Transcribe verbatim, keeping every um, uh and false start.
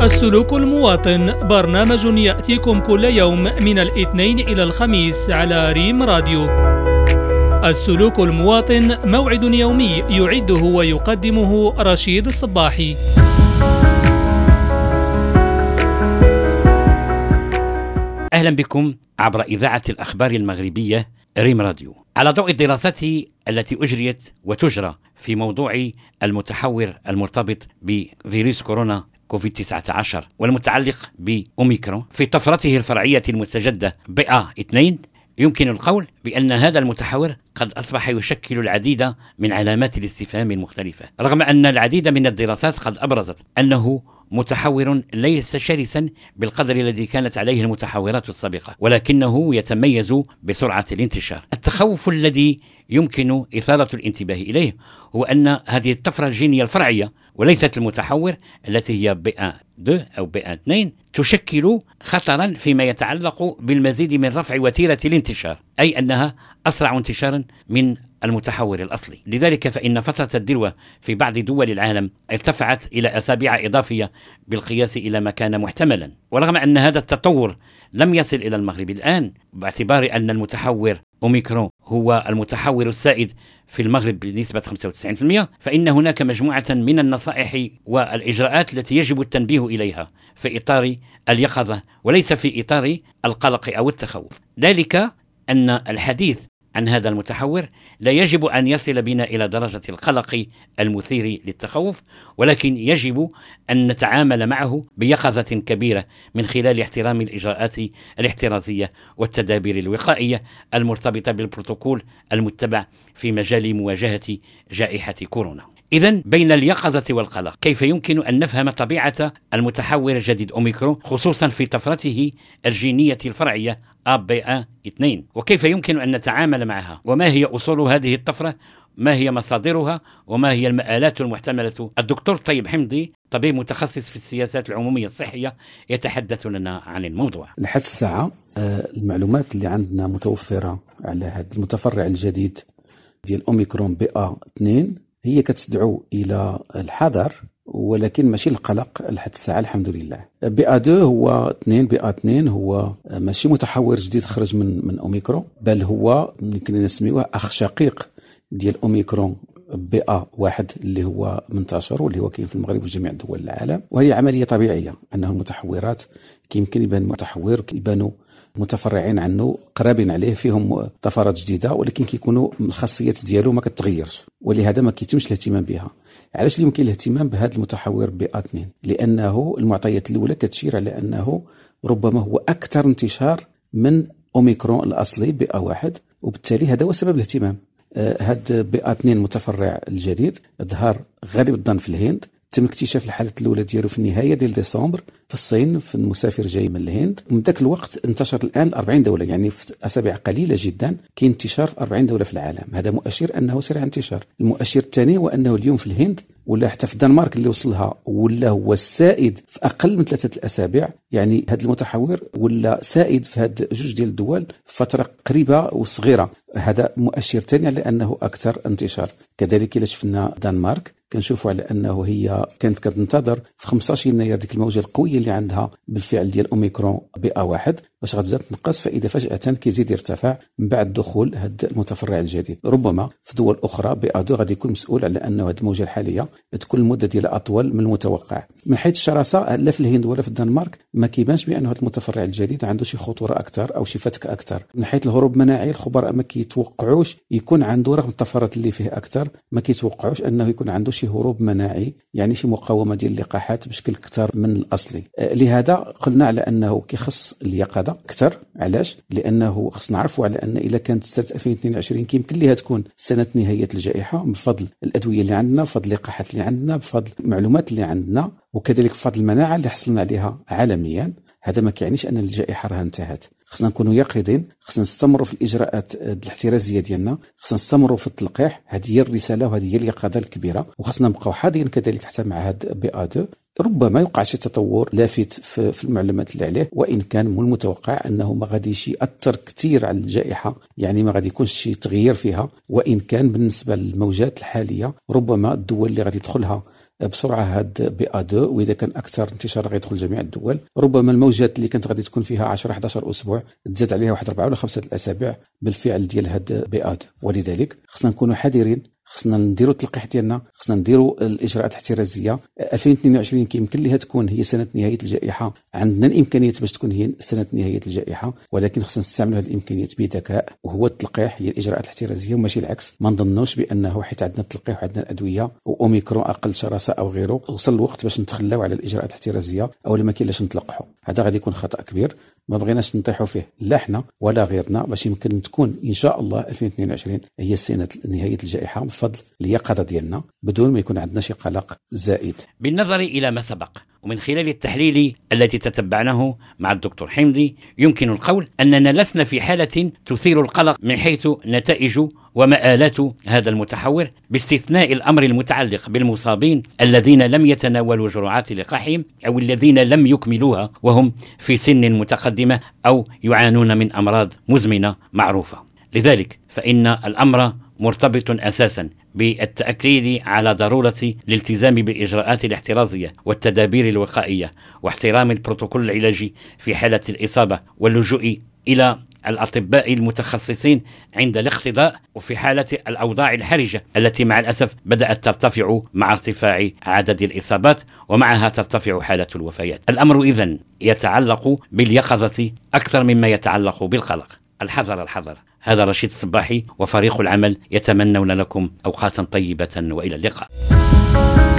السلوك المواطن برنامج يأتيكم كل يوم من الاثنين إلى الخميس على ريم راديو. السلوك المواطن موعد يومي يعده ويقدمه رشيد الصباحي. أهلا بكم عبر إذاعة الأخبار المغربية ريم راديو. على ضوء الدراسات التي أجريت وتجرى في موضوع المتحور المرتبط بفيروس كورونا كوفيد تسعة عشر والمتعلق بأوميكرون في طفرته الفرعية المستجدة بي إيه اثنين، يمكن القول بأن هذا المتحور قد أصبح يشكل العديد من علامات الاستفهام المختلفة، رغم أن العديد من الدراسات قد أبرزت أنه متحور ليس شرسا بالقدر الذي كانت عليه المتحورات السابقة، ولكنه يتميز بسرعة الانتشار. التخوف الذي يمكن إثارة الانتباه إليه هو أن هذه الطفرة الجينية الفرعية وليست المتحور التي هي بي إيه اثنين أو بي إيه اثنين تشكل خطرا فيما يتعلق بالمزيد من رفع وتيرة الانتشار، أي أنها أسرع انتشارا من المتحور الأصلي. لذلك فإن فترة الذروة في بعض دول العالم ارتفعت إلى أسابيع إضافية بالقياس إلى ما كان محتملا، ورغم أن هذا التطور لم يصل إلى المغرب الآن، باعتبار أن المتحور أوميكرون هو المتحور السائد في المغرب بنسبة خمسة وتسعين بالمئة، فإن هناك مجموعة من النصائح والإجراءات التي يجب التنبيه إليها في إطار اليقظة وليس في إطار القلق أو التخوف. ذلك أن الحديث عن هذا المتحور لا يجب أن يصل بنا إلى درجة القلق المثير للتخوف، ولكن يجب أن نتعامل معه بيقظة كبيرة من خلال احترام الإجراءات الاحترازية والتدابير الوقائية المرتبطة بالبروتوكول المتبع في مجال مواجهة جائحة كورونا. إذن بين اليقظة والقلق، كيف يمكن أن نفهم طبيعة المتحور الجديد أوميكرون خصوصا في طفرته الجينية الفرعية بي إيه اثنين، وكيف يمكن أن نتعامل معها، وما هي أصول هذه الطفرة، ما هي مصادرها، وما هي المآلات المحتملة. الدكتور طيب حمدي طبيب متخصص في السياسات العمومية الصحية يتحدث لنا عن الموضوع. لحد الساعة المعلومات اللي عندنا متوفرة على هذا المتفرع الجديد ديال أوميكرون بي إيه اثنين هي كتدعو إلى الحذر، ولكن ماشي القلق لحد الساعة الحمد لله. بي إيه اثنين هو اثنين بي إيه اثنين هو ماشي متحور جديد خرج من من أوميكرون، بل هو يمكن نسميوه أخ شقيق ديال أوميكرون بي إيه واحد اللي هو منتشر واللي هو كاين في المغرب وجميع دول العالم. وهي عملية طبيعية أنه المتحورات يمكن يبان متحور يبانوا متفرعين عنه قرابين عليه فيهم طفرات جديدة، ولكن كيكونوا الخاصيات ديالو ما كتغيرش، ولهذا ما كيتمش الاهتمام بها. علاش يمكن الاهتمام بهذا المتحور بي إيه اثنين؟ لأنه المعطيات الأولى كتشير على أنه ربما هو أكثر انتشار من أوميكرون الأصلي بي إيه واحد، وبالتالي هذا هو سبب الاهتمام. هذا بي إيه اثنين المتفرع الجديد ظهر غالب الظن في الهند، تم اكتشاف الحالات الاولى ديالو في النهايه ديال ديسمبر في الصين، في المسافر جاي من الهند. ومن ذاك الوقت انتشر الان ل أربعين دوله، يعني في اسابيع قليله جدا كاين انتشار في أربعين دوله في العالم. هذا مؤشر انه سريع انتشار. المؤشر الثاني هو انه اليوم في الهند ولا حتى في الدنمارك اللي وصلها ولا هو السائد في اقل من ثلاثه الاسابيع، يعني هذا المتحور ولا سائد في هاد جوج ديال الدول في فتره قريبه وصغيره. هذا مؤشر ثاني على انه اكثر انتشار. كذلك الا شفنا الدنمارك كنشوفوا على انه هي كانت كتنتظر في خمسطاش يناير ديك الموجه القويه اللي عندها بالفعل ديال اوميكرون بي إيه واحد باش غتبدا تنقص، فاذا فجاه كيزيد يرتفع من بعد دخول هذا المتفرع الجديد. ربما في دول اخرى بي إيه اثنين غادي يكون مسؤول على انه هذه الموجه الحاليه تكون المده ديالها اطول من المتوقع. من حيث الشراسه لا في الهند ولا في الدنمارك ما كيبانش بانه هذا المتفرع الجديد عنده شي خطوره اكثر او شي فتك اكثر. من حيث الهروب المناعي الخبراء ما كيتوقعوش يكون عنده، رغم الطفرات اللي فيه اكثر ما كيتوقعوش انه يكون عنده شي هروب مناعي، يعني شي مقاومه ديال اللقاحات بشكل اكثر من الاصلي. لهذا قلنا على انه كيخص اليقظه اكثر. علاش؟ لانه خصنا نعرفوا على ان الا كانت سنه ألفين واثنين وعشرين كيمكن ليها تكون سنه نهايه الجائحه بفضل الادويه اللي عندنا، بفضل اللقاحات اللي عندنا، بفضل المعلومات اللي عندنا، وكذلك بفضل المناعه اللي حصلنا عليها عالميا. هذا ما كيعنيش ان الجائحه راه انتهت. خصنا نكونوا يقظين، خصنا نستمروا في الاجراءات الاحترازيه ديالنا، خصنا نستمروا في التلقيح. هذه هي الرساله وهذه هي اليقظه الكبيره، وخصنا نبقاو حاضرين كذلك حتى مع هذا بي إيه اثنين. ربما يوقع شي تطور لافت في, في المعلومات اللي عليه، وان كان من المتوقع انه ما غاديش ياثر كثير على الجائحه، يعني ما غادي يكونش شي تغيير فيها. وان كان بالنسبه للموجات الحاليه ربما الدول اللي غادي يدخلها بسرعه هاد بي اثنين، واذا كان اكثر انتشار غيدخل جميع الدول. ربما الموجات اللي كانت غادي تكون فيها عشرة إحدى عشر اسبوع تزاد عليها واحد أربعة ولا خمسة الاسابيع بالفعل ديال هاد بي اثنين. ولذلك خصنا نكونوا حذرين، خصنا نديروا التلقيح ديالنا، خصنا نديروا الاجراءات الاحترازيه. ألفين واثنين وعشرين كيمكن لها تكون هي سنه نهايه الجائحه، عندنا الامكانيات باش تكون هي سنه نهايه الجائحه، ولكن خصنا نستعملوا هذه الامكانيات بذكاء، وهو التلقيح، هي الاجراءات الاحترازيه وماشي العكس. ما نظنوش بانه حيت عندنا التلقيح وعندنا الادويه واوميكرون اقل شراسه او غيره وصل الوقت باش نتخلاو على الاجراءات الاحترازيه او ما كاين لاش نتلقحوا. هذا غادي يكون خطا كبير ما بغيناش نطيحوا فيه لا احنا ولا غيرنا، باش يمكن تكون ان شاء الله ألفين واثنين وعشرين هي سنه نهايه الجائحه بفضل اليقظه ديالنا بدون ما يكون عندنا شي قلق زائد. بالنظر الى ما سبق ومن خلال التحليل التي تتبعناه مع الدكتور حمدي، يمكن القول أننا لسنا في حالة تثير القلق من حيث نتائج ومآلات هذا المتحور، باستثناء الأمر المتعلق بالمصابين الذين لم يتناولوا جرعات لقاحهم أو الذين لم يكملوها وهم في سن متقدمة أو يعانون من أمراض مزمنة معروفة. لذلك فإن الأمر مرتبط أساسا بالتأكيد على ضرورة الالتزام بالإجراءات الاحترازية والتدابير الوقائية واحترام البروتوكول العلاجي في حالة الإصابة، واللجوء إلى الأطباء المتخصصين عند الاختضاء وفي حالة الأوضاع الحرجة التي مع الأسف بدأت ترتفع مع ارتفاع عدد الإصابات ومعها ترتفع حالة الوفيات. الأمر إذن يتعلق باليقظة أكثر مما يتعلق بالقلق. الحذر الحذر. هذا رشيد الصباحي وفريق العمل يتمنون لكم أوقاتا طيبة وإلى اللقاء.